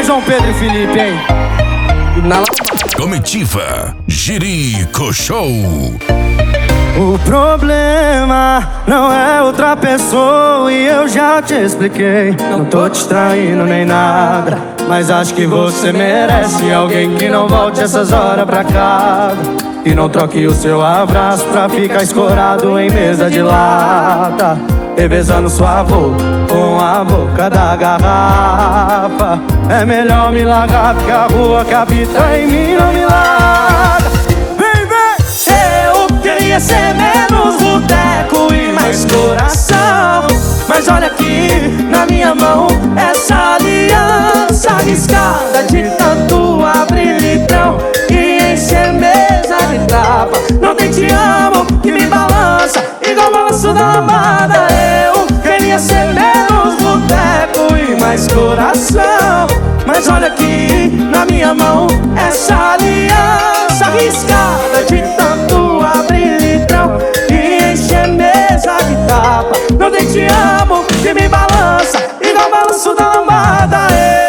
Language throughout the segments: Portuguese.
João Pedro e Felipe, hein? Na lambada. Comitiva Jerico Show. O problema não é outra pessoa e eu já te expliquei. Não tô te traindo nem nada, mas acho que você merece alguém que não volte essas horas pra casa, e não troque o seu abraço pra ficar escorado em mesa de lata, revezando sua boca com a boca da garrafa. É melhor me largar porque a rua que habita em mim não me larga. Vem, vem! Eu queria ser menos boteco e mais coração, mas olha aqui na minha mão essa aliança arriscada de tanto abrir litrão e encher mesa de tapa. Não tem te amo que me balança igual balanço da lambada. Eu queria ser menos boteco e mais coração, mas olha aqui na minha mão essa aliança arriscada de tanto abrir litrão e encher mesa de tapa. Não tem te amo que me balança igual balanço da lambada.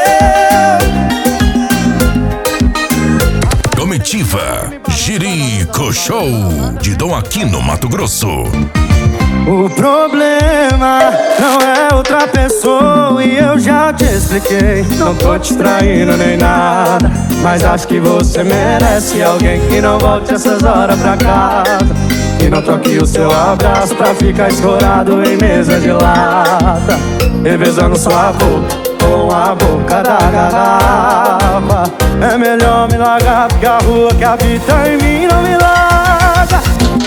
Comitiva Jerico Show de Dom Aquino, Mato Grosso. O problema não é outra pessoa e eu já te expliquei. Não tô te traindo nem nada, mas acho que você merece alguém que não volte essas horas pra casa, e não troque o seu abraço pra ficar escorado em mesa de lata, revezando sua boca com a boca da garrafa. É melhor me largar porque a rua que habita em mim não me larga.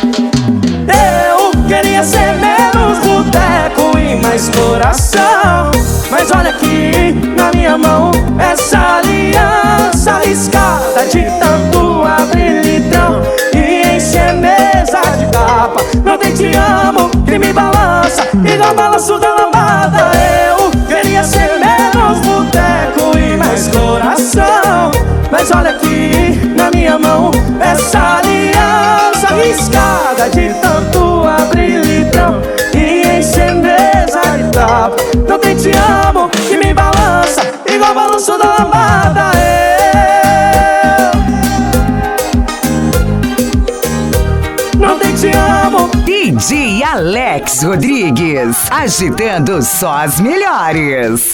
Eu queria ser menos boteco e mais coração, mas olha aqui na minha mão essa aliança arriscada de tanto abrir litrão e encher mesa de tapa. Não tem te amo que me balança igual balanço da lambada. Eu queria ser menos boteco e mais coração, mas olha aqui na minha mão essa aliança arriscada de tanto abrir litrão e encher mesa de tapa. Não tem te amo que me balança igual balanço da lambada. Não tem te amo. DJ Alex Rodrigues, agitando só as melhores.